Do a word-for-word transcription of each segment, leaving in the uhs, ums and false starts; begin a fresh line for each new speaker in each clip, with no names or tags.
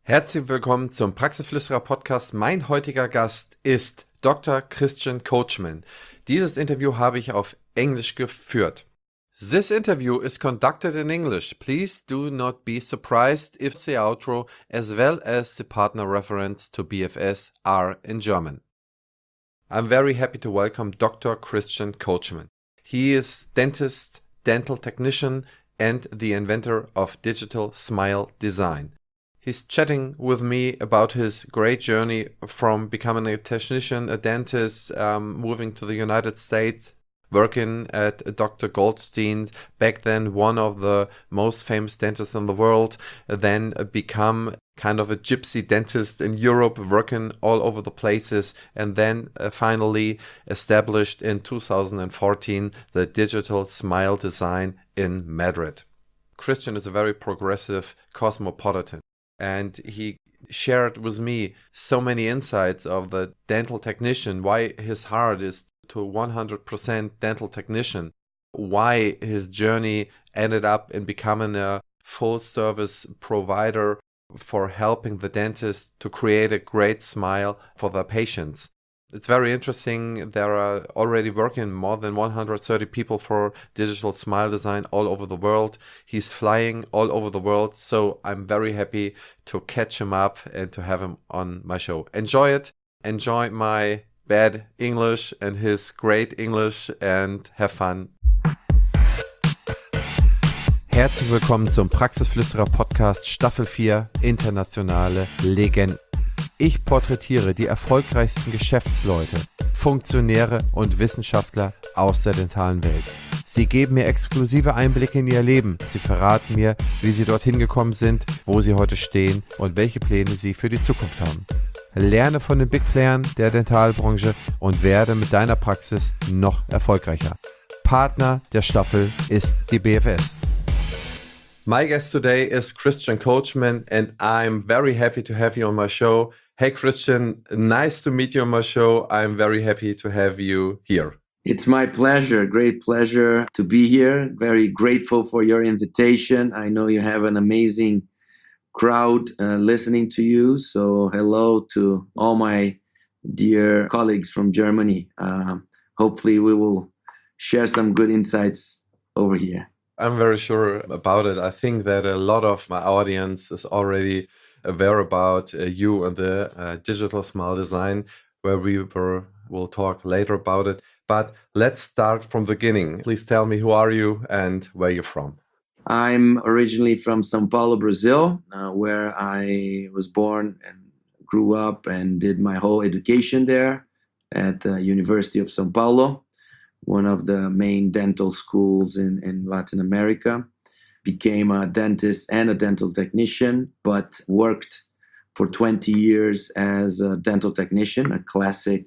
Herzlich willkommen zum Praxisflüsterer Podcast. Mein heutiger Gast ist Doktor Christian Coachman. Dieses Interview habe ich auf Englisch geführt. This interview is conducted in English. Please do not be surprised if the outro as well as the partner reference to B F S are in German. I'm very happy to welcome Doctor Christian Coachman. He is dentist, dental technician, and the inventor of digital smile design. He's chatting with me about his great journey from becoming a technician, a dentist, um, moving to the United States, working at Doctor Goldstein, back then one of the most famous dentists in the world, then become kind of a gypsy dentist in Europe, working all over the places, and then uh, finally established in two thousand fourteen the digital smile design in Madrid. Christian is a very progressive cosmopolitan. And he shared with me so many insights of the dental technician, why his heart is to one hundred percent dental technician, why his journey ended up in becoming a full service provider for helping the dentist to create a great smile for their patients. It's very interesting. There are already working more than one hundred thirty people for digital smile design all over the world. He's flying all over the world. So I'm very happy to catch him up and to have him on my show. Enjoy it. Enjoy my bad English and his great English and have fun. Herzlich willkommen zum Praxisflüsterer Podcast Staffel vier Internationale Legenden. Ich porträtiere die erfolgreichsten Geschäftsleute, Funktionäre und Wissenschaftler aus der dentalen Welt. Sie geben mir exklusive Einblicke in ihr Leben. Sie verraten mir, wie sie dorthin gekommen sind, wo sie heute stehen und welche Pläne sie für die Zukunft haben. Lerne von den Big Playern der Dentalbranche und werde mit deiner Praxis noch erfolgreicher. Partner der Staffel ist die B F S. My guest today is Christian Coachman, and I'm very happy to have you on my show. Hey, Christian, nice to meet you on my show. I'm very happy to have you here.
It's my pleasure, great pleasure to be here. Very grateful for your invitation. I know you have an amazing crowd uh, listening to you. So hello to all my dear colleagues from Germany. Uh, hopefully we will share some good insights over here.
I'm very sure about it. I think that a lot of my audience is already aware about uh, you and the uh, digital smile design, where we were, will talk later about it. But let's start from the beginning. Please tell me, who are you and where you're from?
I'm originally from São Paulo, Brazil, uh, where I was born and grew up and did my whole education there at the University of São Paulo, one of the main dental schools in, in Latin America. Became a dentist and a dental technician, but worked for twenty years as a dental technician, a classic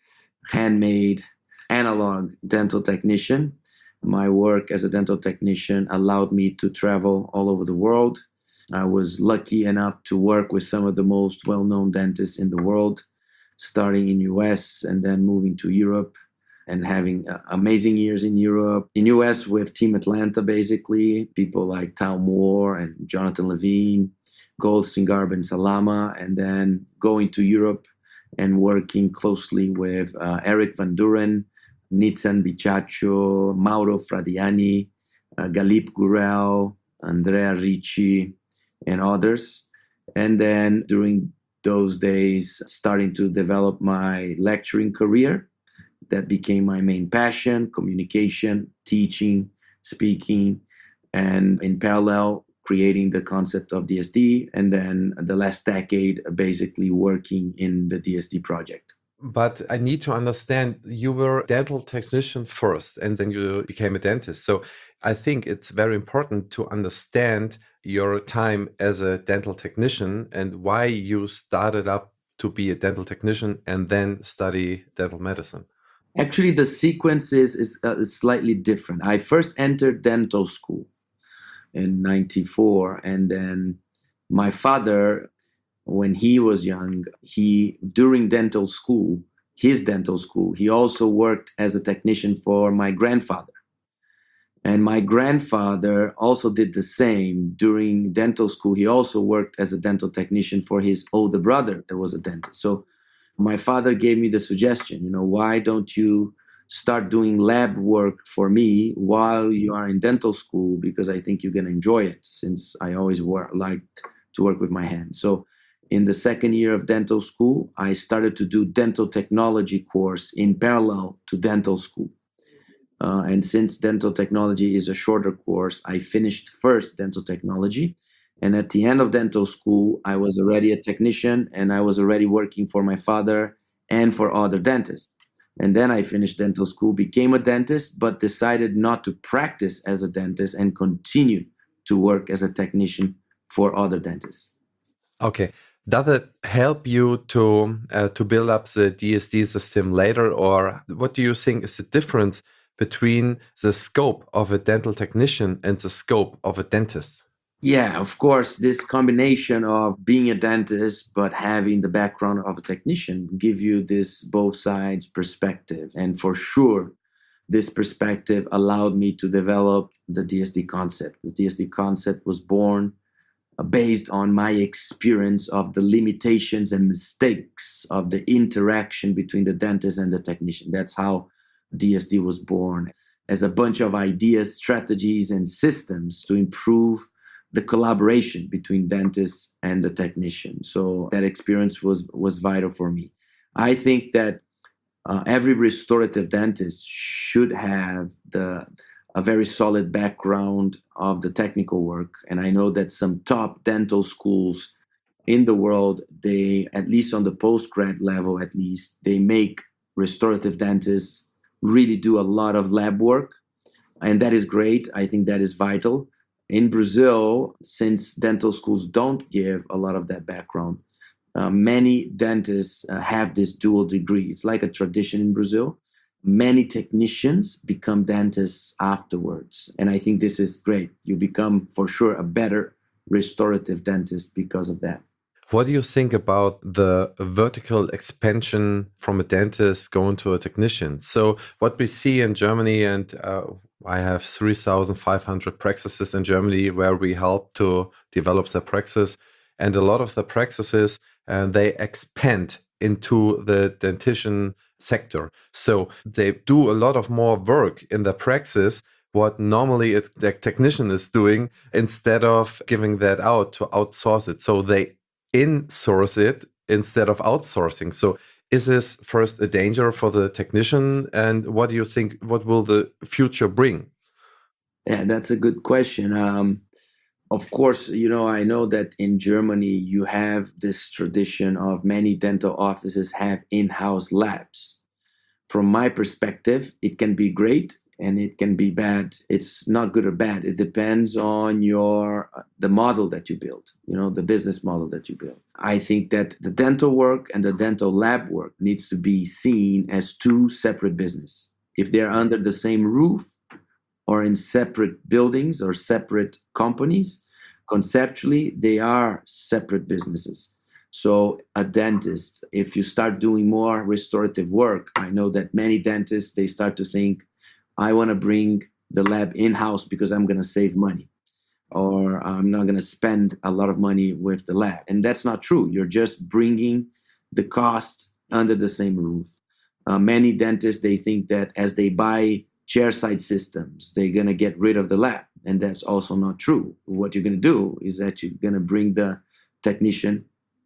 handmade analog dental technician. My work as a dental technician allowed me to travel all over the world. I was lucky enough to work with some of the most well-known dentists in the world, starting in U S and then moving to Europe, and having uh, amazing years in Europe. In U S with Team Atlanta, basically, people like Tal Moore and Jonathan Levine, Goldstein, Garb, and Salama, and then going to Europe and working closely with uh, Eric Van Duren, Nitzan Bicaccio, Mauro Fradiani, uh, Galip Gurel, Andrea Ricci, and others. And then during those days, starting to develop my lecturing career. That became my main passion: communication, teaching, speaking, and in parallel, creating the concept of D S D. And then the last decade, basically working in the D S D project.
But I need to understand, you were a dental technician first, and then you became a dentist. So I think it's very important to understand your time as a dental technician and why you started up to be a dental technician and then study dental medicine.
Actually, the sequence is, is, uh, is slightly different. I first entered dental school in ninety-four, and then my father, when he was young, he during dental school, his dental school, he also worked as a technician for my grandfather. And my grandfather also did the same during dental school. He also worked as a dental technician for his older brother that was a dentist. So my father gave me the suggestion, you know, why don't you start doing lab work for me while you are in dental school? Because I think you're going to enjoy it, since I always wor- liked to work with my hands. So in the second year of dental school, I started to do dental technology course in parallel to dental school. Uh, and since dental technology is a shorter course, I finished first dental technology. And at the end of dental school, I was already a technician and I was already working for my father and for other dentists. And then I finished dental school, became a dentist, but decided not to practice as a dentist and continue to work as a technician for other dentists.
Okay. Does it help you to uh, to build up the D S D system later, or what do you think is the difference between the scope of a dental technician and the scope of a dentist?
Yeah, of course, this combination of being a dentist but having the background of a technician give you this both sides perspective. And for sure, this perspective allowed me to develop the D S D concept. The D S D concept was born uh, based on my experience of the limitations and mistakes of the interaction between the dentist and the technician. That's how D S D was born, as a bunch of ideas, strategies, and systems to improve the collaboration between dentists and the technician. So that experience was was vital for me. I think that uh, every restorative dentist should have the a very solid background of the technical work. And I know that some top dental schools in the world, they, at least on the postgrad level, at least, they make restorative dentists really do a lot of lab work. And that is great. I think that is vital. In Brazil, since dental schools don't give a lot of that background, uh, many dentists uh, have this dual degree. It's like a tradition in Brazil. Many technicians become dentists afterwards. And I think this is great. You become, for sure, a better restorative dentist because of that.
What do you think about the vertical expansion from a dentist going to a technician? So what we see in Germany, and uh, I have three thousand five hundred practices in Germany where we help to develop their practice. And a lot of the practices, uh, they expand into the dentition sector. So they do a lot of more work in the praxis what normally it's the technician is doing, instead of giving that out to outsource it. So they in-source it instead of outsourcing. So is this first a danger for the technician? And what do you think, what will the future bring?
Yeah, that's a good question. Um, of course, you know, I know that in Germany, you have this tradition of many dental offices have in-house labs. From my perspective, it can be great and it can be bad. It's not good or bad. It depends on your the model that you build, you know, the business model that you build. I think that the dental work and the dental lab work needs to be seen as two separate business. If they're under the same roof or in separate buildings or separate companies, conceptually, they are separate businesses. So a dentist, if you start doing more restorative work, I know that many dentists, they start to think, I want to bring the lab in-house because I'm going to save money, or I'm not going to spend a lot of money with the lab. And that's not true. You're just bringing the cost under the same roof. Uh, many dentists, they think that as they buy chairside systems, they're going to get rid of the lab. And that's also not true. What you're going to do is that you're going to bring the technician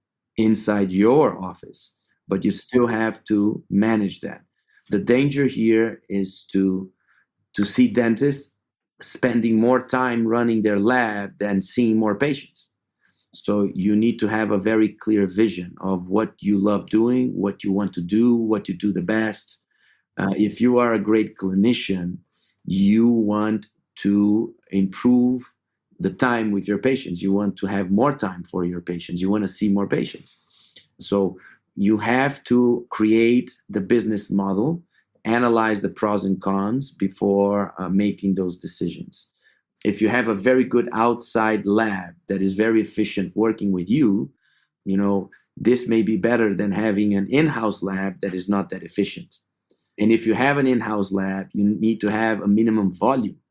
inside your office, but you still have to manage that. The danger here is to to see dentists spending more time running their lab than seeing more patients. So you need to have a very clear vision of what you love doing, what you want to do, what you do the best. Uh, if you are a great clinician, you want to improve the time with your patients. You want to have more time for your patients. You want to see more patients. So you have to create the business model, analyze the pros and cons before uh, making those decisions. If you have a very good outside lab that is very efficient working with you, you know, this may be better than having an in-house lab that is not that efficient. And if you have an in-house lab, you need to have a minimum volume.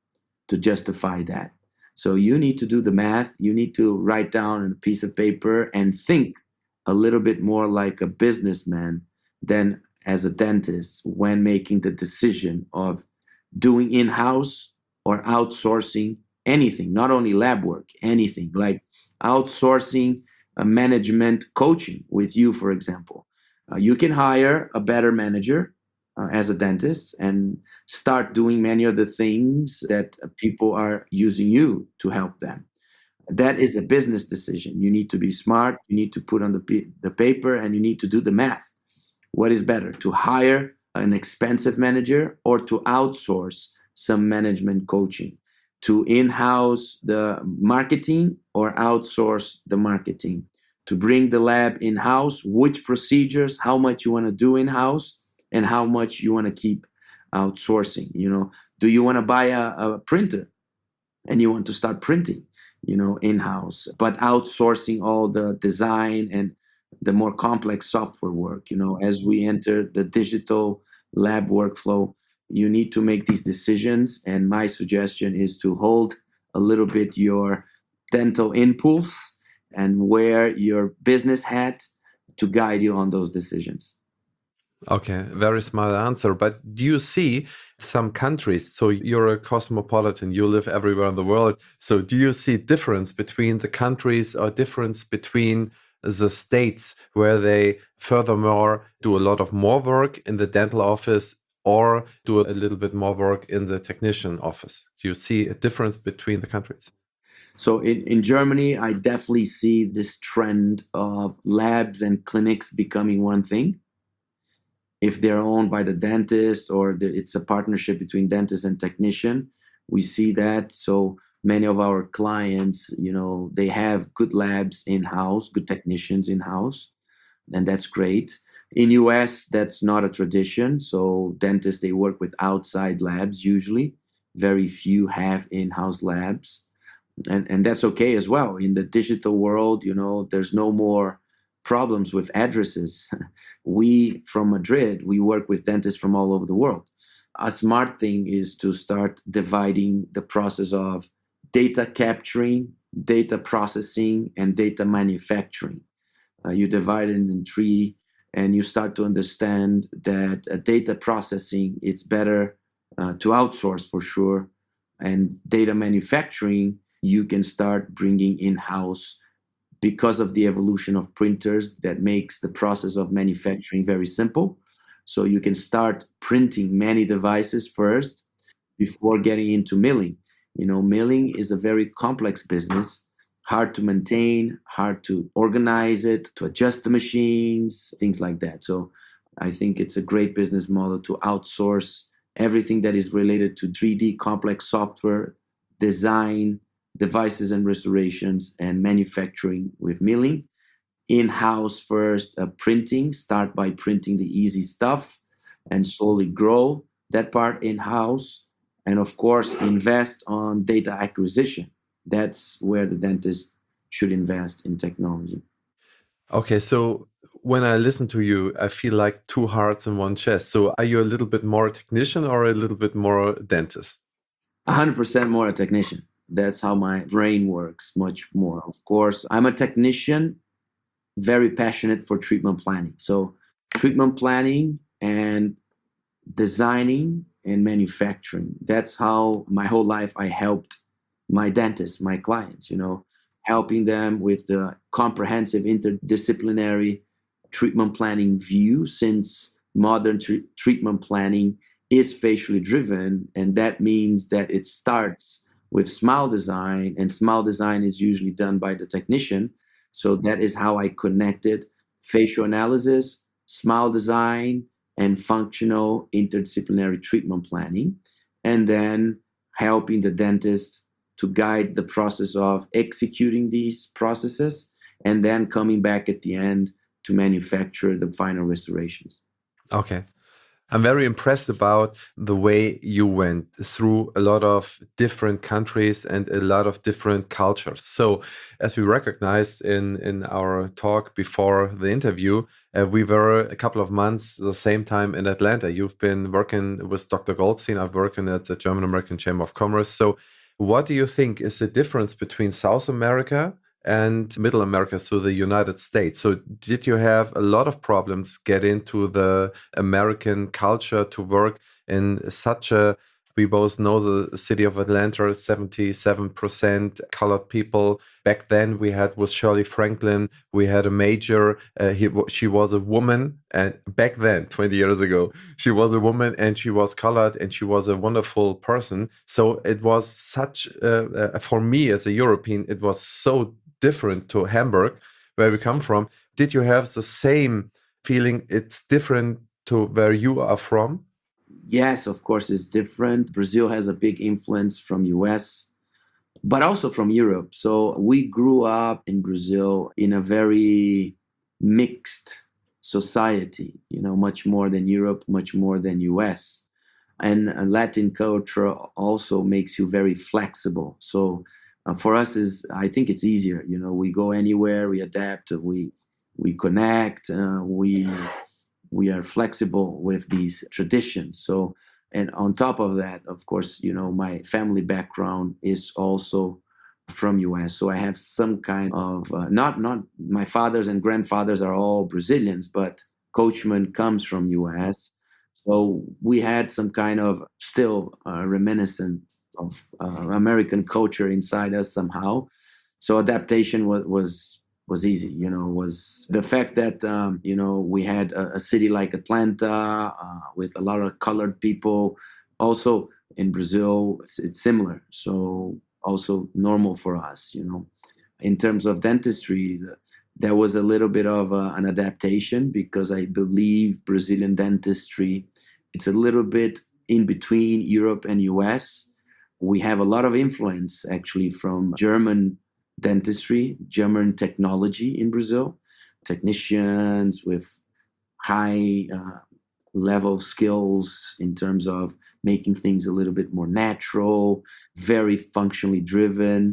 to justify that. So you need to do the math. You need to write down on a piece of paper and think a little bit more like a businessman than as a dentist when making the decision of doing in-house or outsourcing anything, not only lab work, anything like outsourcing a management coaching with you, for example. Uh, you can hire a better manager uh, as a dentist and start doing many of the things that uh, people are using you to help them. That is a business decision. You need to be smart. You need to put on the, p- the paper and you need to do the math. What is better, to hire an expensive manager or to outsource some management coaching? To in-house the marketing or outsource the marketing? To bring the lab in-house, which procedures, how much you want to do in-house, and how much you want to keep outsourcing? You know, do you want to buy a, a printer and you want to start printing, you know, in-house, but outsourcing all the design and the more complex software work? You know, as we enter the digital lab workflow, you need to make these decisions. And my suggestion is to hold a little bit your dental impulse and wear your business hat to guide you on those decisions.
Okay, very smart answer. But do you see some countries? So you're a cosmopolitan, you live everywhere in the world. So do you see difference between the countries or difference between the states where they furthermore do a lot of more work in the dental office or do a little bit more work in the technician office? Do you see a difference between the countries?
So in, in Germany, I definitely see this trend of labs and clinics becoming one thing. If they're owned by the dentist or the, it's a partnership between dentist and technician, we see that. So many of our clients, you know, they have good labs in-house, good technicians in-house, and that's great. In U S, that's not a tradition. So dentists, they work with outside labs usually. Very few have in-house labs. And, and that's okay as well. In the digital world, you know, there's no more problems with addresses. We, from Madrid, we work with dentists from all over the world. A smart thing is to start dividing the process of data capturing, data processing, and data manufacturing. Uh, you divide it in three, and you start to understand that uh, data processing, it's better uh, to outsource for sure. And data manufacturing, you can start bringing in-house because of the evolution of printers that makes the process of manufacturing very simple. So you can start printing many devices first before getting into milling. You know, milling is a very complex business, hard to maintain, hard to organize it, to adjust the machines, things like that. So I think it's a great business model to outsource everything that is related to three D complex software, design, devices and restorations, and manufacturing with milling. In-house first, uh, printing, start by printing the easy stuff and slowly grow that part in-house. And of course, invest on data acquisition. That's where the dentist should invest in technology.
Okay, so when I listen to you, I feel like two hearts in one chest. So are you a little bit more technician or a little bit more dentist?
one hundred percent more a technician. That's how my brain works much more. Of course, I'm a technician, very passionate for treatment planning. So treatment planning and designing and manufacturing. That's how my whole life I helped my dentists, my clients, you know, helping them with the comprehensive interdisciplinary treatment planning view, since modern tr- treatment planning is facially driven. And that means that it starts with smile design, and smile design is usually done by the technician. So that is how I connected facial analysis, smile design, and functional interdisciplinary treatment planning, and then helping the dentist to guide the process of executing these processes, and then coming back at the end to manufacture the final restorations.
Okay. I'm very impressed about the way you went through a lot of different countries and a lot of different cultures. So, as we recognized in, in our talk before the interview, uh, we were a couple of months the same time in Atlanta. You've been working with Doctor Goldstein. I've working at the German American Chamber of Commerce. So, What do you think is the difference between South America and Middle America, so the United States? So did you have a lot of problems get into the American culture to work in such a, we both know the city of Atlanta, seventy-seven percent colored people. Back then we had with Shirley Franklin, we had a major, uh, he, she was a woman, and back then, twenty years ago, she was a woman and she was colored and she was a wonderful person. So it was such, uh, uh, for me as a European, it was so different to Hamburg, where we come from. Did you have the same feeling it's different to where you are from?
Yes, of course, it's different. Brazil has a big influence from U S, but also from Europe. So we grew up in Brazil in a very mixed society, you know, much more than Europe, much more than U S. And uh, Latin culture also makes you very flexible. So uh, for us is, I think it's easier. You know, we go anywhere, we adapt, we we connect, uh, we we are flexible with these traditions. So, and on top of that, of course, you know, my family background is also from U S. So I have some kind of uh, not not my fathers and grandfathers are all Brazilians, but Coachman comes from U S. So we had some kind of still uh, reminiscent of uh, American culture inside us somehow. So adaptation was was was easy. You know, was the fact that um, you know we had a, a city like Atlanta uh, with a lot of colored people. Also in Brazil, it's, it's similar. So also normal for us. You know, in terms of dentistry, there was a little bit of uh, an adaptation because I believe Brazilian dentistry, it's a little bit in between Europe and U S. We have a lot of influence actually from German dentistry, German technology in Brazil, technicians with high uh, level skills in terms of making things a little bit more natural, very functionally driven.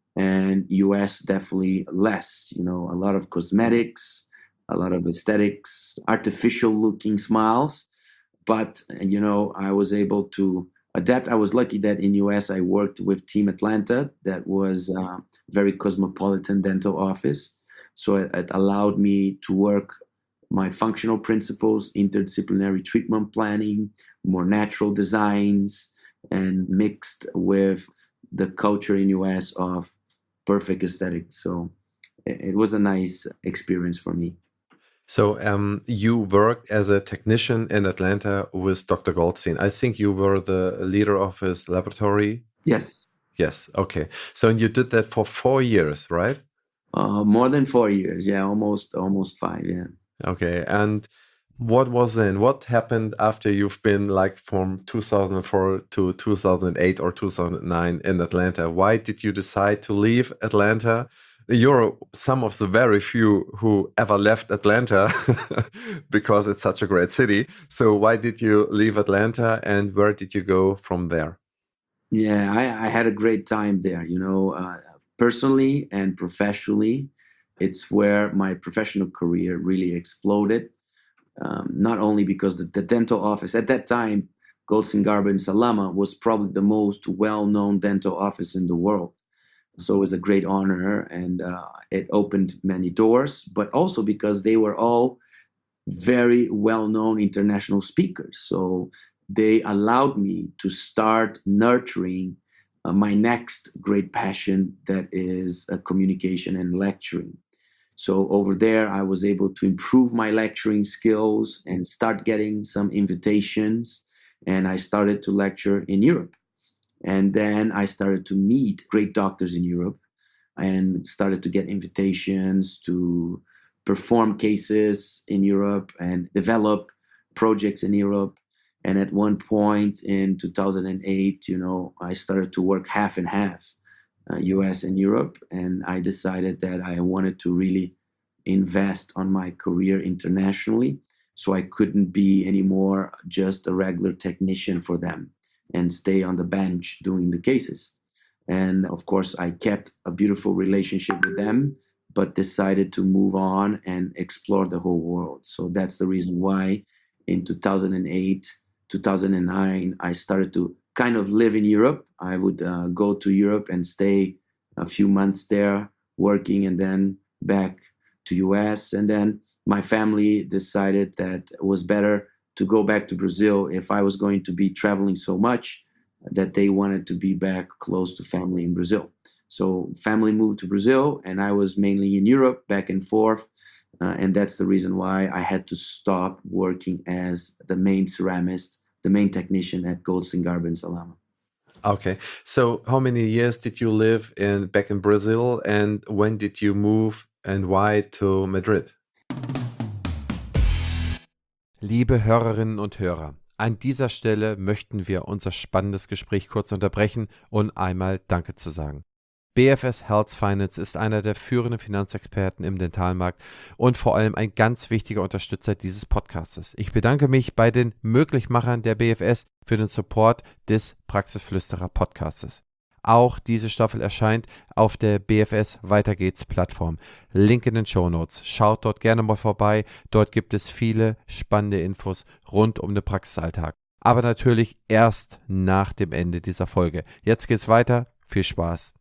And U S definitely less, you know, a lot of cosmetics, a lot of aesthetics, artificial looking smiles. But, you know, I was able to adapt. I was lucky that in U S I worked with Team Atlanta, that was a very cosmopolitan dental office. So it, it allowed me to work my functional principles, interdisciplinary treatment planning, more natural designs, and mixed with the culture in U S of perfect aesthetics. So it, it was a nice experience for me.
So um, you worked as a technician in Atlanta with Doctor Goldstein. I think you were the leader of his laboratory.
Yes.
Yes. Okay. So you did that for four years, right?
Uh, more than four years. Yeah, almost almost five. Yeah.
Okay. And what was then? What happened after you've been like from two thousand four to two thousand eight or two thousand nine in Atlanta? Why did you decide to leave Atlanta? You're some of the very few who ever left Atlanta because it's such a great city. So why did you leave Atlanta and where did you go from there?
Yeah, I, I had a great time there, you know, uh, personally and professionally. It's where my professional career really exploded. Um, not only because the, the dental office at that time, Goldstein Garber in Salama was probably the most well-known dental office in the world. So it was a great honor, and uh, it opened many doors, but also because they were all very well-known international speakers. So they allowed me to start nurturing uh, my next great passion, that is uh, communication and lecturing. So over there, I was able to improve my lecturing skills and start getting some invitations. And I started to lecture in Europe. And then I started to meet great doctors in Europe and started to get invitations to perform cases in Europe and develop projects in Europe. And at one point in two thousand eight, you know, I started to work half and half, uh, U S and Europe. And I decided that I wanted to really invest on my career internationally. So I couldn't be anymore just a regular technician for them and stay on the bench doing the cases. And of course, I kept a beautiful relationship with them, but decided to move on and explore the whole world. So that's the reason why in two thousand eight, two thousand nine, I started to kind of live in Europe. I would uh, go to Europe and stay a few months there working, and then back to U S. And then my family decided that it was better to go back to Brazil if I was going to be traveling so much, that they wanted to be back close to family in Brazil. So family moved to Brazil, and I was mainly in Europe, back and forth. Uh, and that's the reason why I had to stop working as the main ceramist, the main technician at Goldstein Garber Salama.
Okay. So how many years did you live in back in Brazil, and when did you move and why to Madrid? Liebe Hörerinnen und Hörer, an dieser Stelle möchten wir unser spannendes Gespräch kurz unterbrechen und einmal Danke zu sagen. B F S Health Finance ist einer der führenden Finanzexperten im Dentalmarkt und vor allem ein ganz wichtiger Unterstützer dieses Podcastes. Ich bedanke mich bei den Möglichmachern der B F S für den Support des Praxisflüsterer Podcastes. Auch diese Staffel erscheint auf der B F S Weiter geht's Plattform. Link in den Shownotes. Schaut dort gerne mal vorbei. Dort gibt es viele spannende Infos rund um den Praxisalltag. Aber natürlich erst nach dem Ende dieser Folge. Jetzt geht's weiter. Viel Spaß.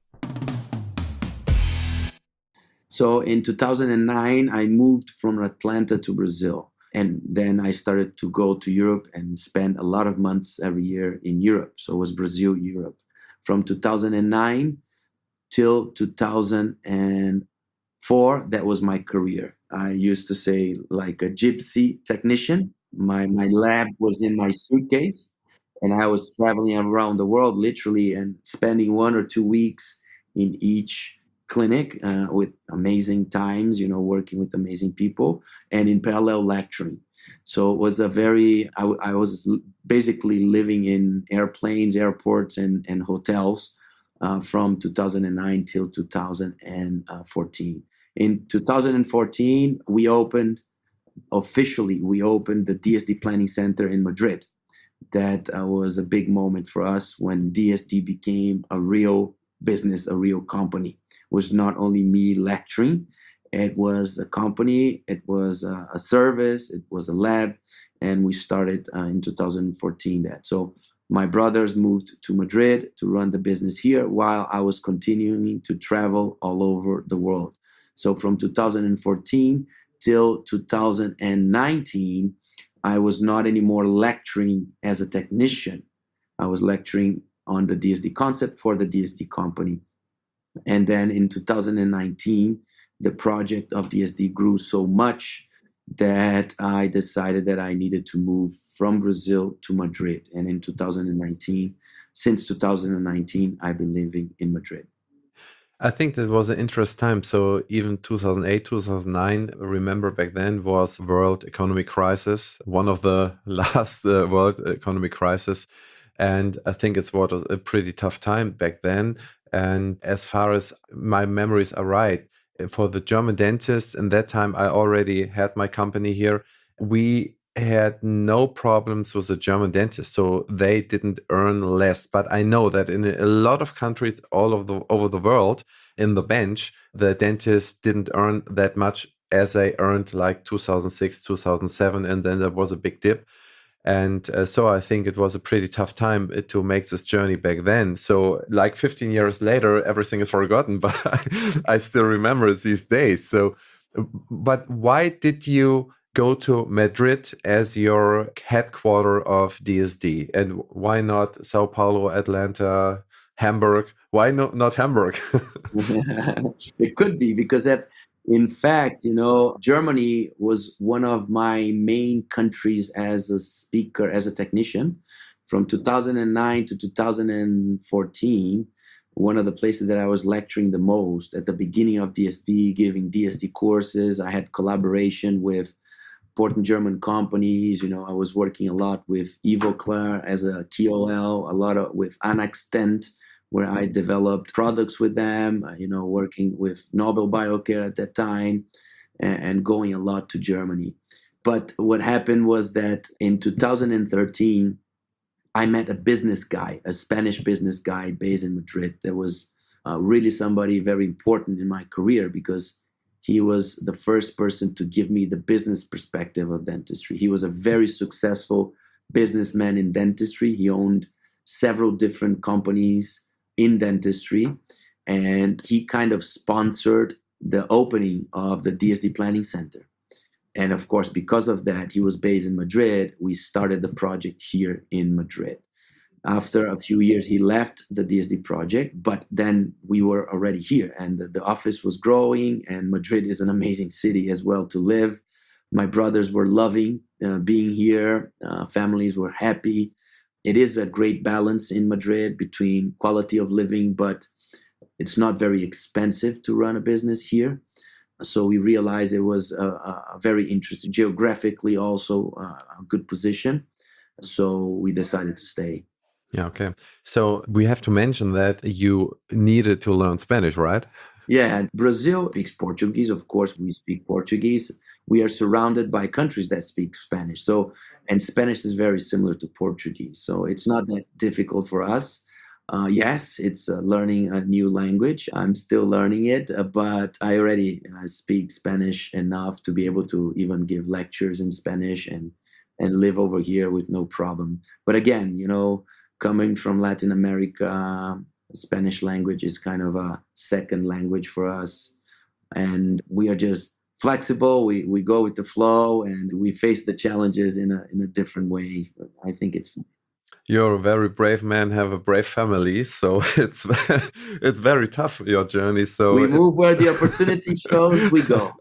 So in two thousand nine, I moved from Atlanta to Brazil. And then I started to go to Europe and spend a lot of months every year in Europe. So it was Brazil, Europe. From two thousand nine till two thousand four, that was my career. I used to say like a gypsy technician. My, my lab was in my suitcase, and I was traveling around the world literally and spending one or two weeks in each clinic uh, with amazing times, you know, working with amazing people, and in parallel lecturing. So it was a very, I, I was basically living in airplanes, airports, and, and hotels uh, from two thousand nine till two thousand fourteen. In two thousand fourteen, we opened, officially, we opened the D S D Planning Center in Madrid. That uh, was a big moment for us when D S D became a real business, a real company. It was not only me lecturing, it was a company, it was a, a service, it was a lab, and we started uh, in two thousand fourteen that. So my brothers moved to Madrid to run the business here while I was continuing to travel all over the world. So from two thousand fourteen till two thousand nineteen, I was not anymore lecturing as a technician. I was lecturing on the D S D concept for the D S D company. And then in two thousand nineteen, the project of D S D grew so much that I decided that I needed to move from Brazil to Madrid. And in two thousand nineteen, since two thousand nineteen, I've been living in Madrid.
I think that was an interesting time. So even two thousand eight, two thousand nine, remember back then was world economic crisis, one of the last uh, world economic crisis. And I think it's was a pretty tough time back then. And as far as my memories are right, for the German dentists, in that time, I already had my company here. We had no problems with the German dentists, so they didn't earn less. But I know that in a lot of countries all of the over the world, in the bench, the dentists didn't earn that much as they earned like two thousand six, two thousand seven, and then there was a big dip. And uh, so I think it was a pretty tough time to make this journey back then. So like fifteen years later, everything is forgotten, but I, I still remember it these days. So, but why did you go to Madrid as your headquarter of D S D? And why not Sao Paulo, Atlanta, Hamburg? Why not, not Hamburg?
It could be because that, in fact, you know, Germany was one of my main countries as a speaker, as a technician. From two thousand nine to two thousand fourteen, one of the places that I was lecturing the most at the beginning of D S D, giving D S D courses. I had collaboration with important German companies. You know, I was working a lot with Ivoclar as a K O L, a lot of with Anaxtent, where I developed products with them, you know, working with Nobel Biocare at that time and, and going a lot to Germany. But what happened was that in two thousand thirteen, I met a business guy, a Spanish business guy based in Madrid. That was uh, really somebody very important in my career because he was the first person to give me the business perspective of dentistry. He was a very successful businessman in dentistry. He owned several different companies in dentistry. And he kind of sponsored the opening of the D S D Planning Center. And of course, because of that, he was based in Madrid. We started the project here in Madrid. After a few years, he left the D S D project, but then we were already here and the, the office was growing, and Madrid is an amazing city as well to live. My brothers were loving uh, being here. Uh, families were happy. It is a great balance in Madrid between quality of living, but it's not very expensive to run a business here. So we realized it was a, a very interesting, geographically also uh, a good position. So we decided to stay.
Yeah, okay. So we have to mention that you needed to learn Spanish, right?
Yeah, Brazil speaks Portuguese. Of course, we speak Portuguese. We are surrounded by countries that speak Spanish. So, and Spanish is very similar to Portuguese. So it's not that difficult for us. Uh, yes, it's uh, learning a new language. I'm still learning it, uh, but I already uh, speak Spanish enough to be able to even give lectures in Spanish and and live over here with no problem. But again, you know, coming from Latin America, Spanish language is kind of a second language for us. And we are just flexible. We, we go with the flow and we face the challenges in a, in a different way. I think it's fun.
You're a very brave man, have a brave family, so it's it's very tough, your journey. So
we move
it...
where the opportunity shows, we go.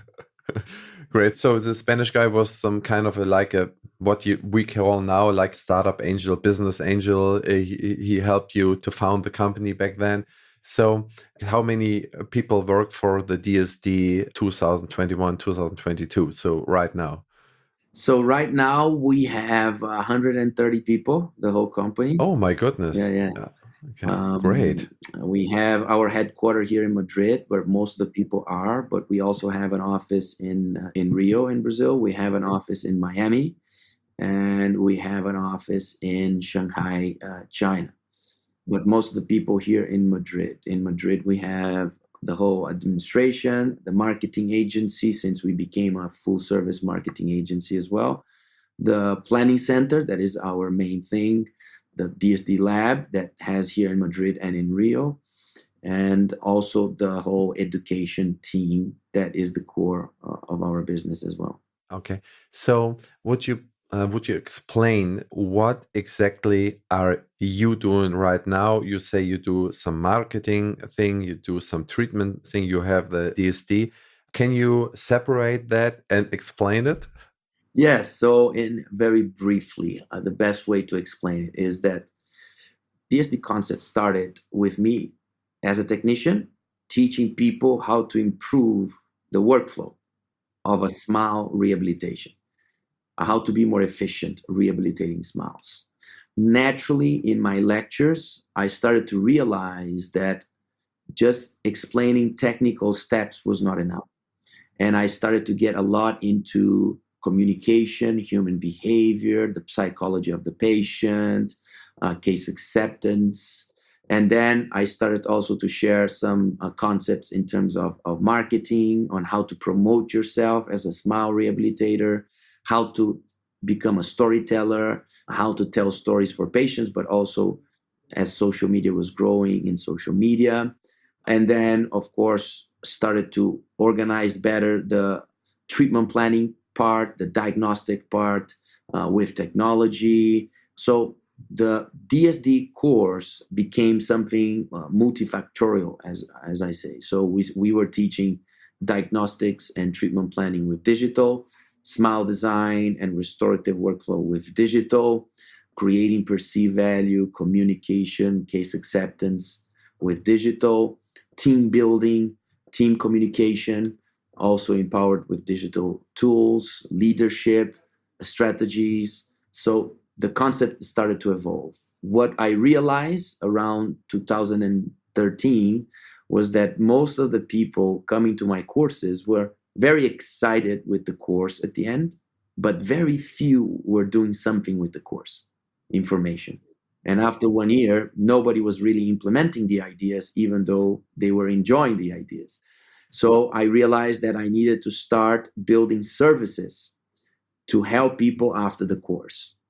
Great. So the Spanish guy was some kind of a, like a, what you we call now like startup angel, business angel. Uh, he, he helped you to found the company back then. So how many people work for the D S D twenty twenty-one, twenty twenty-two? So right now?
So right now we have one hundred thirty people, the whole company.
Oh my goodness.
Yeah, yeah.
yeah. Okay,
um,
great.
We have our headquarters here in Madrid, where most of the people are, but we also have an office in uh, in Rio in Brazil. We have an office in Miami, and we have an office in Shanghai, uh, China. But most of the people here in Madrid. In Madrid, we have the whole administration, the marketing agency, since we became a full service marketing agency as well. The planning center, that is our main thing. The D S D lab that has here in Madrid and in Rio. And also the whole education team that is the core uh, of our business as well.
Okay. So would you Uh, would you explain what exactly are you doing right now? You say you do some marketing thing, you do some treatment thing, you have the D S D. Can you separate that and explain it?
Yes. So in very briefly, uh, the best way to explain it is that D S D concept started with me as a technician teaching people how to improve the workflow of a smile rehabilitation, how to be more efficient rehabilitating smiles. Naturally, in my lectures, I started to realize that just explaining technical steps was not enough. And I started to get a lot into communication, human behavior, the psychology of the patient, uh, case acceptance. And then I started also to share some uh, concepts in terms of, of marketing, on how to promote yourself as a smile rehabilitator, how to become a storyteller, how to tell stories for patients, but also as social media was growing in social media. And then, of course, started to organize better the treatment planning part, the diagnostic part uh, with technology. So the D S D course became something uh, multifactorial, as, as I say. So we, we were teaching diagnostics and treatment planning with digital, smile design and restorative workflow with digital, creating perceived value, communication, case acceptance with digital, team building, team communication, also empowered with digital tools, leadership, strategies. So the concept started to evolve. What I realized around two thousand thirteen was that most of the people coming to my courses were very excited with the course at the end, but very few were doing something with the course information. And after one year, nobody was really implementing the ideas, even though they were enjoying the ideas. So I realized that I needed to start building services to help people after the course.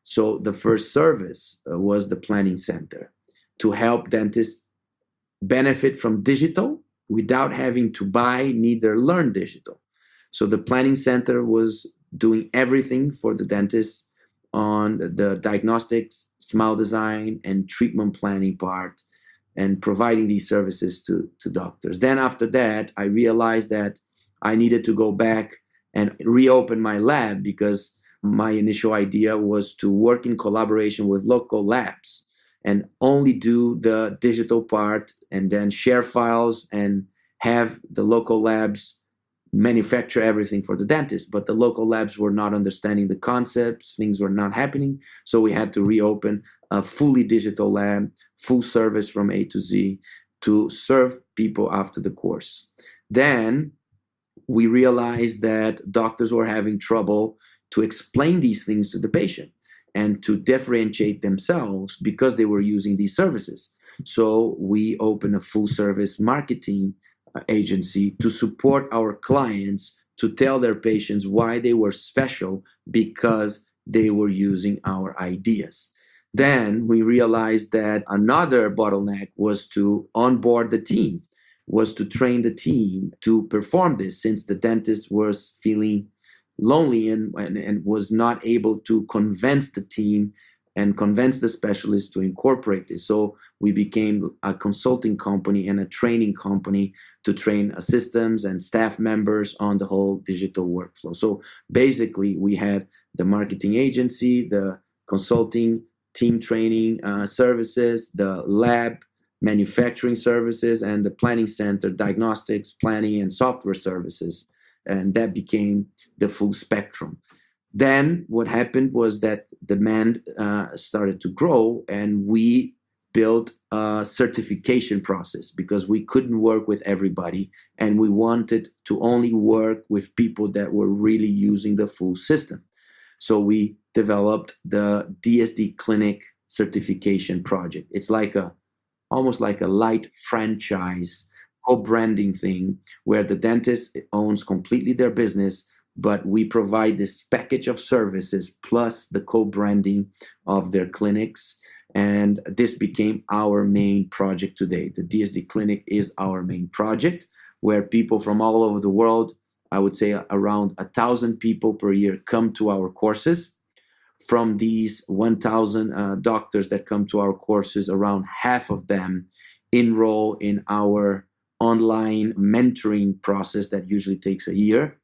So the first service uh, was the planning center to help dentists benefit from digital without having to buy neither learn digital. So the planning center was doing everything for the dentists on the diagnostics, smile design, and treatment planning part, and providing these services to, to doctors. Then after that, I realized that I needed to go back and reopen my lab, because my initial idea was to work in collaboration with local labs and only do the digital part and then share files and have the local labs manufacture everything for the dentist. But the local labs were not understanding the concepts, things were not happening. So we had to reopen a fully digital lab, full service from A to Z, to serve people after the course. Then we realized that doctors were having trouble to explain these things to the patient and to differentiate themselves because they were using these services. So we opened a full service marketing agency to support our clients to tell their patients why they were special because they were using our ideas. Then we realized that another bottleneck was to onboard the team, was to train the team to perform this, since the dentist was feeling lonely and, and, and was not able to convince the team and convince the specialists to incorporate this. So we became a consulting company and a training company to train systems and staff members on the whole digital workflow. So basically, we had the marketing agency, the consulting, team training uh, services, the lab manufacturing services, and the planning center, diagnostics, planning, and software services. And that became the full spectrum. Then what happened was that demand uh, started to grow, and we built a certification process because we couldn't work with everybody, and we wanted to only work with people that were really using the full system. So we developed the D S D Clinic certification project. It's like a almost like a light franchise co-branding thing where the dentist owns completely their business, but we provide this package of services plus the co-branding of their clinics. And this became our main project today. The D S D Clinic is our main project, where people from all over the world, I would say around a thousand people per year, come to our courses. From these one thousand uh, doctors that come to our courses, around half of them enroll in our online mentoring process that usually takes a year.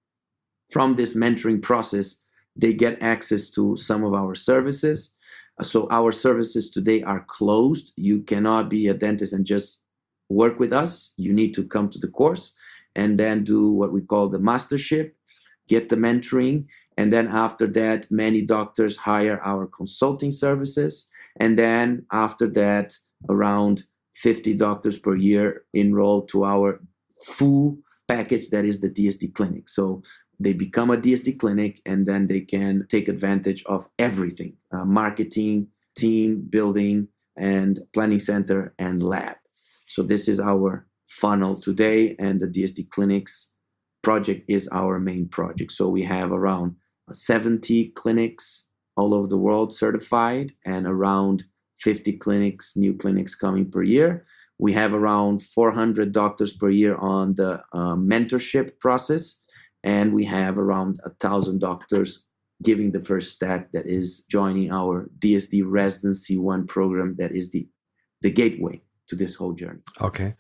From this mentoring process, they get access to some of our services. So our services today are closed. You cannot be a dentist and just work with us. You need to come to the course and then do what we call the mastership, get the mentoring. And then after that, many doctors hire our consulting services. And then after that, around fifty doctors per year enroll to our full package that is the D S D Clinic. So they become a D S D Clinic, and then they can take advantage of everything, uh, marketing, team building, and planning center and lab. So this is our funnel today, and the D S D Clinics project is our main project. So we have around seventy clinics all over the world certified, and around fifty clinics, new clinics coming per year. We have around four hundred doctors per year on the uh, mentorship process, and we have around a thousand doctors giving the first step, that is joining our D S D Residency One program, that is the, the gateway to this whole journey.
Okay.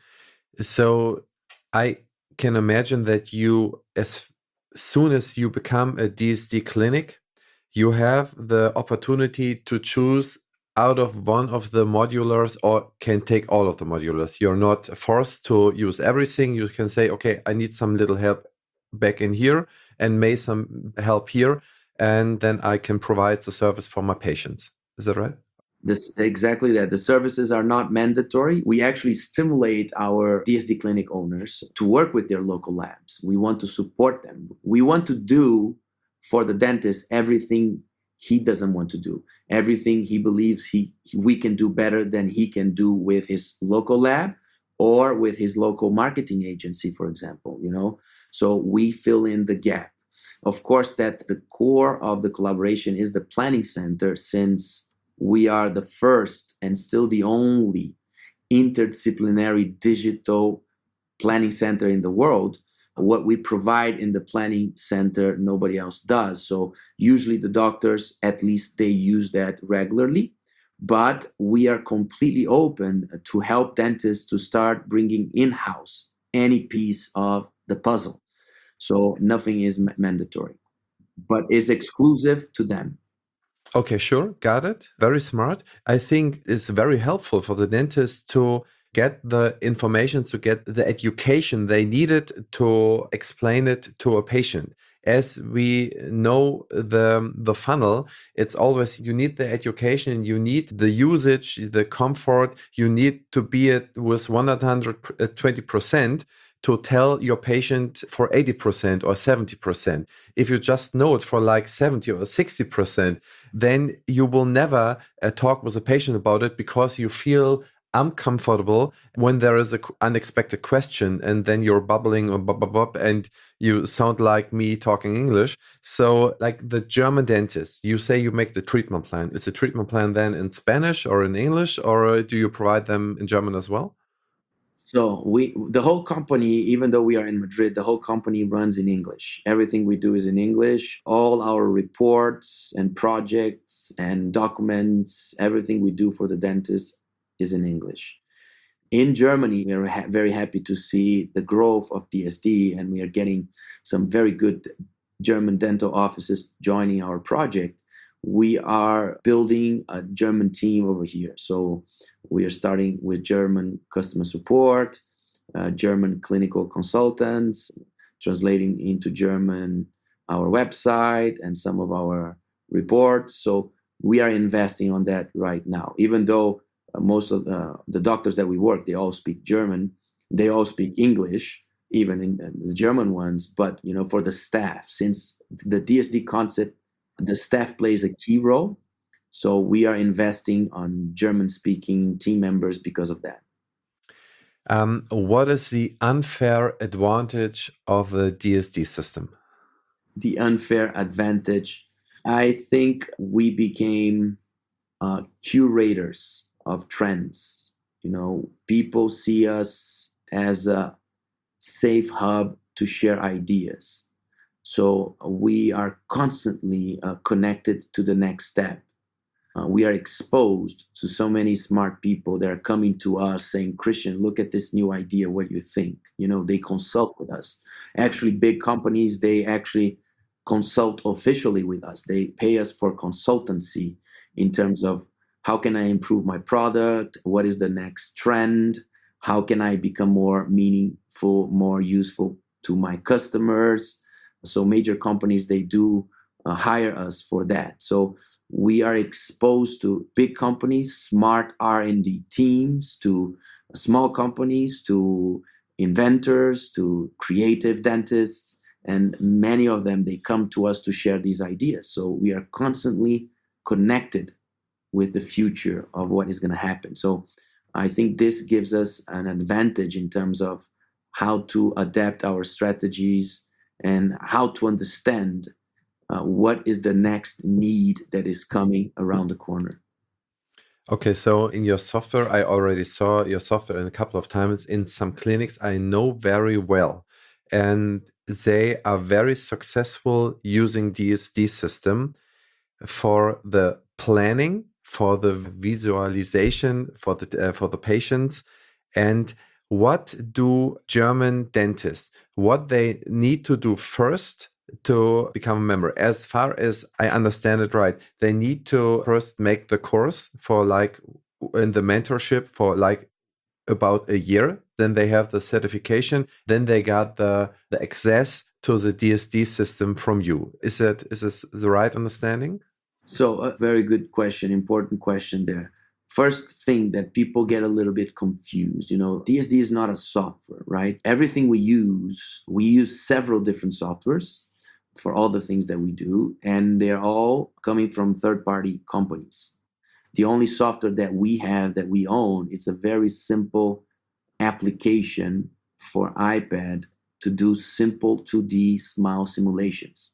So I can imagine that you, as soon as you become a D S D clinic, you have the opportunity to choose out of one of the modulars, or can take all of the modulars. You're not forced to use everything. You can say, okay, I need some little help back in here and may some help here, and then I can provide the service for my patients. Is that right?
This exactly that. The services are not mandatory. We actually stimulate our D S D clinic owners to work with their local labs. We want to support them. We want to do for the dentist everything he doesn't want to do, everything he believes he we can do better than he can do with his local lab or with his local marketing agency, for example. You know, so we fill in the gap. Of course, that the core of the collaboration is the planning center, since we are the first and still the only interdisciplinary digital planning center in the world. What we provide in the planning center, nobody else does. So usually the doctors, at least they use that regularly, but we are completely open to help dentists to start bringing in-house any piece of the puzzle. So nothing is ma- mandatory, but is exclusive to them.
Okay, sure. Got it. Very smart. I think it's very helpful for the dentist to get the information, to get the education they needed to explain it to a patient. As we know the the funnel, it's always you need the education, you need the usage, the comfort, you need to be it with one hundred twenty percent to tell your patient for eighty percent or seventy percent. If you just know it for like seventy or sixty percent, then you will never uh, talk with a patient about it because you feel uncomfortable when there is an unexpected question and then you're bubbling or bub, bub, bub, and you sound like me talking English. So like the German dentist, you say you make the treatment plan. It's a treatment plan then in Spanish or in English, or do you provide them in German as well?
So we, the whole company, even though we are in Madrid, the whole company runs in English. Everything we do is in English. All our reports and projects and documents, everything we do for the dentist is in English. In Germany, we are ha- very happy to see the growth of D S D, and we are getting some very good German dental offices joining our project. We are building a German team over here. So we are starting with German customer support, uh, German clinical consultants, translating into German our website and some of our reports. So we are investing on that right now. Even though uh, most of the, the doctors that we work, they all speak German, they all speak English, even in uh, the German ones. But you know, for the staff, since the D S D concept, the staff plays a key role. So we are investing on German-speaking team members because of that.
Um, what is the unfair advantage of the D S D system?
The unfair advantage, I think we became uh, curators of trends. You know, people see us as a safe hub to share ideas. So we are constantly uh, connected to the next step. Uh, we are exposed to so many smart people that are coming to us saying, Christian, look at this new idea. What do you think? You know, they consult with us. Actually, big companies, they actually consult officially with us. They pay us for consultancy in terms of how can I improve my product? What is the next trend? How can I become more meaningful, more useful to my customers? So major companies, they do uh, hire us for that. So we are exposed to big companies, smart R and D teams, to small companies, to inventors, to creative dentists, and many of them, they come to us to share these ideas. So we are constantly connected with the future of what is going to happen. So I think this gives us an advantage in terms of how to adapt our strategies and how to understand uh, what is the next need that is coming around the corner.
Okay, so in your software, I already saw your software in a couple of times in some clinics I know very well, and they are very successful using D S D system for the planning, for the visualization, for the uh, for the patients. And what do German dentists, what they need to do first to become a member? As far as I understand it right, they need to first make the course for like in the mentorship for like about a year. Then they have the certification. Then they got the the access to the D S D system from you. Is that is this the right understanding?
So a very good question, important question there. First thing that people get a little bit confused, you know, D S D is not a software, right? Everything we use, we use several different softwares for all the things that we do, and they're all coming from third-party companies. The only software that we have that we own is a very simple application for iPad to do simple two D smile simulations.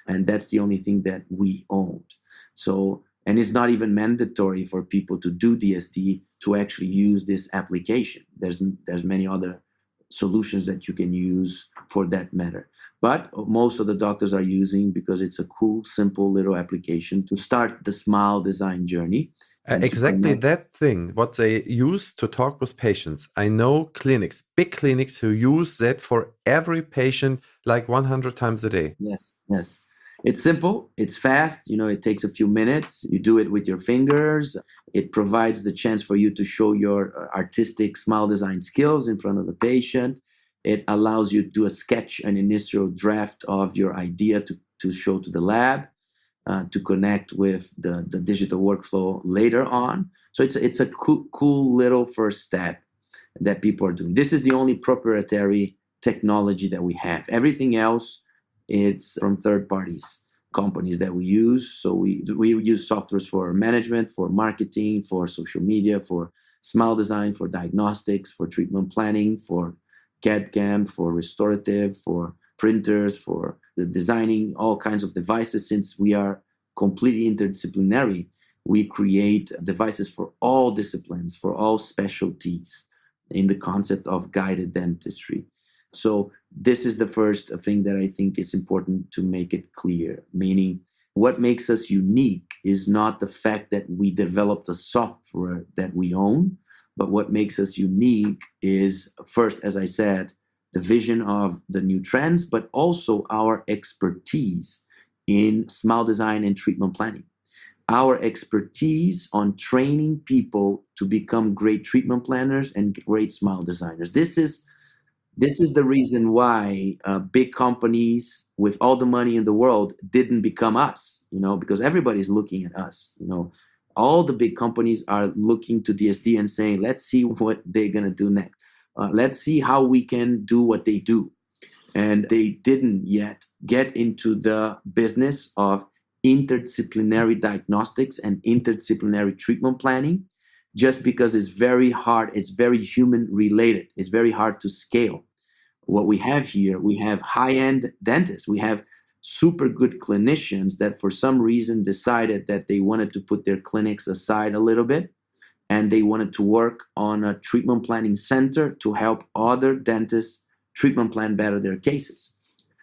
And that's the only thing that we owned. So, and it's not even mandatory for people to do D S D to actually use this application. There's there's many other solutions that you can use for that matter. But most of the doctors are using because it's a cool, simple little application to start the smile design journey.
Uh, exactly that thing, what they use to talk with patients. I know clinics, big clinics, who use that for every patient like one hundred times a day.
Yes, yes. It's simple, it's fast, you know, it takes a few minutes. You do it with your fingers. It provides the chance for you to show your artistic smile design skills in front of the patient. It allows you to do a sketch, an initial draft of your idea to, to show to the lab, uh, to connect with the, the digital workflow later on. So it's, it's a cool, cool little first step that people are doing. This is the only proprietary technology that we have. Everything else, it's from third parties, companies that we use. So we we use softwares for management, for marketing, for social media, for smile design, for diagnostics, for treatment planning, for C A D C A M, for restorative, for printers, for the designing all kinds of devices. Since we are completely interdisciplinary, we create devices for all disciplines, for all specialties in the concept of guided dentistry. So this is the first thing that I think is important to make it clear, meaning what makes us unique is not the fact that we developed a software that we own, but what makes us unique is first, as I said, the vision of the new trends, but also our expertise in smile design and treatment planning. Our expertise on training people to become great treatment planners and great smile designers. This is This is the reason why uh, big companies with all the money in the world didn't become us, you know, because everybody's looking at us, you know. All the big companies are looking to D S D and saying, let's see what they're going to do next. Uh, let's see how we can do what they do. And they didn't yet get into the business of interdisciplinary diagnostics and interdisciplinary treatment planning, just because it's very hard, it's very human related, it's very hard to scale. What we have here, we have high-end dentists, we have super good clinicians that for some reason decided that they wanted to put their clinics aside a little bit, and they wanted to work on a treatment planning center to help other dentists treatment plan better their cases.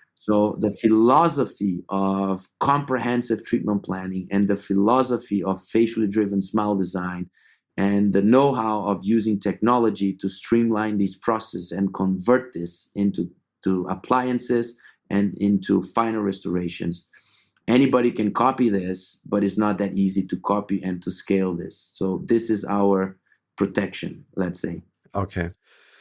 So the philosophy of comprehensive treatment planning and the philosophy of facially driven smile design and the know-how of using technology to streamline these processes and convert this into to appliances and into final restorations. Anybody can copy this, but it's not that easy to copy and to scale this. So this is our protection, let's say.
Okay.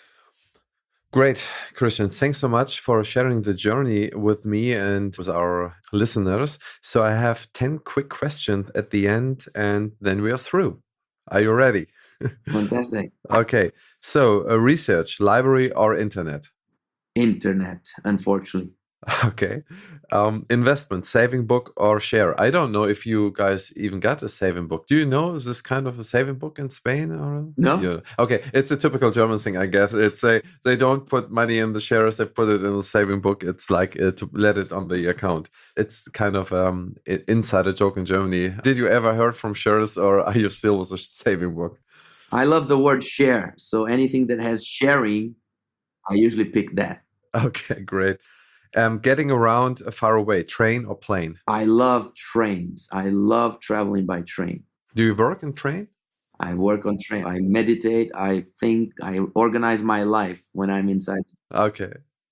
Great, Christian. Thanks so much for sharing the journey with me and with our listeners. So I have ten quick questions at the end, and then we are through. Are you ready?
Fantastic.
Okay. So uh, research, library, or internet?
Internet, unfortunately.
Okay. Um, investment, saving book, or share? I don't know if you guys even got a saving book. Do you know, is this kind of a saving book in Spain? Or
No.
Yeah. Okay. It's a typical German thing, I guess. It's a they don't put money in the shares; they put it in the saving book. It's like uh, to let it on the account. It's kind of um i- insider joke in Germany. Did you ever heard from shares, or are you still with a saving book?
I love the word share. So anything that has sharing, I usually pick that.
Okay, great. Um, getting around uh, far away, train or plane?
I love trains. I love traveling by train.
Do you work in train?
I work on train. I meditate. I think. I organize my life when I'm inside.
Okay.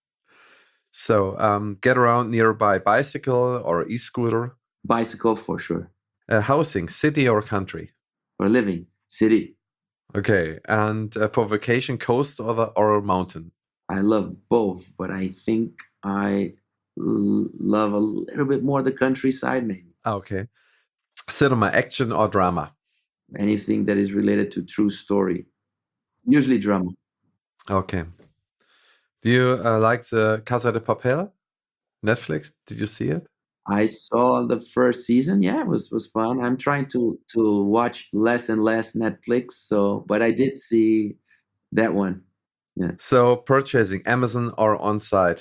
So, um, get around nearby, bicycle or e-scooter?
Bicycle for sure.
Uh, housing, city or country?
For living, city.
Okay. And uh, for vacation, coast or the or mountain?
I love both, but I think I l- love a little bit more the countryside, maybe.
Okay. Cinema, action or drama?
Anything that is related to true story. Usually drama.
Okay. Do you uh, like the Casa de Papel? Netflix? Did you see it?
I saw the first season. Yeah, it was was fun. I'm trying to to watch less and less Netflix. So, but I did see that one. Yeah.
So, purchasing, Amazon or on-site?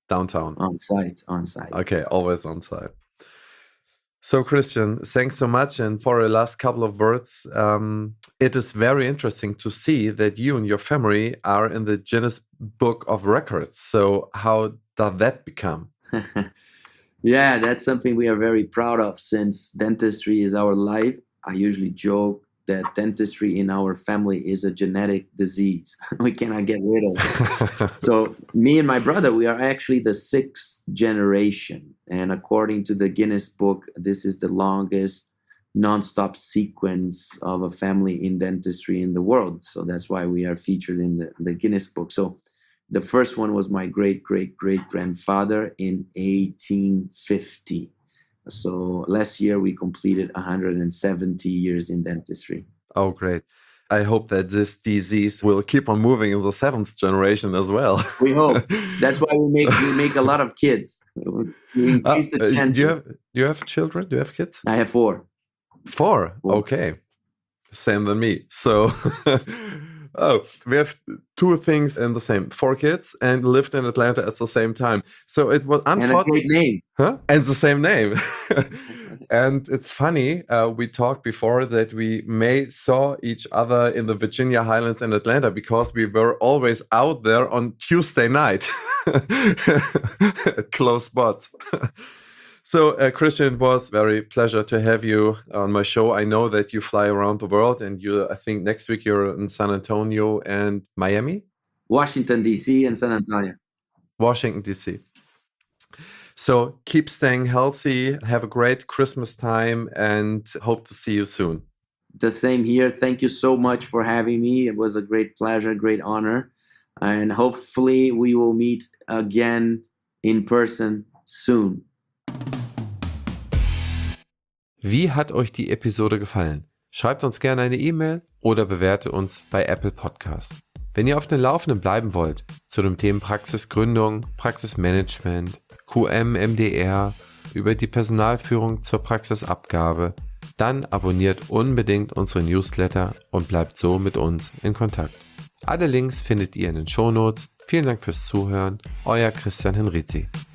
downtown?
On site, on site.
Okay, always on site. So, Christian, thanks so much. And for the last couple of words, um, it is very interesting to see that you and your family are in the Guinness Book of Records. So how did that become?
Yeah, that's something we are very proud of, since dentistry is our life. I usually joke that dentistry in our family is a genetic disease we cannot get rid of. So me and my brother, we are actually the sixth generation. And according to the Guinness Book, this is the longest nonstop sequence of a family in dentistry in the world. So that's why we are featured in the, the Guinness Book. So the first one was my great, great, great grandfather in eighteen fifty. So last year we completed one hundred seventy years in dentistry.
Oh, great. I hope that this disease will keep on moving in the seventh generation as well.
We hope. That's why we make we make a lot of kids. We increase
Uh,
the chances.
do you have do you have children? Do you have kids?
I have four.
Four.
Four.
Okay. Same than me. So oh, we have two things in the same. Four kids and lived in Atlanta at the same time. So it was
And a
unfortunate.
great name.
Huh? And the same name. And it's funny, uh, we talked before that we may saw each other in the Virginia Highlands in Atlanta because we were always out there on Tuesday night at close spots. So, uh, Christian, it was very pleasure to have you on my show. I know that you fly around the world, and you, I think next week you're in San Antonio and Miami?
Washington, D C and San Antonio.
Washington, D C. So keep staying healthy, have a great Christmas time, and hope to see you soon.
The same here. Thank you so much for having me. It was a great pleasure, great honor. And hopefully we will meet again in person soon.
Wie hat euch die Episode gefallen? Schreibt uns gerne eine E-Mail oder bewerte uns bei Apple Podcast. Wenn ihr auf dem Laufenden bleiben wollt zu den Themen Praxisgründung, Praxismanagement, Q M, M D R, über die Personalführung zur Praxisabgabe, dann abonniert unbedingt unsere Newsletter und bleibt so mit uns in Kontakt. Alle Links findet ihr in den Shownotes. Vielen Dank fürs Zuhören. Euer Christian Henrizi.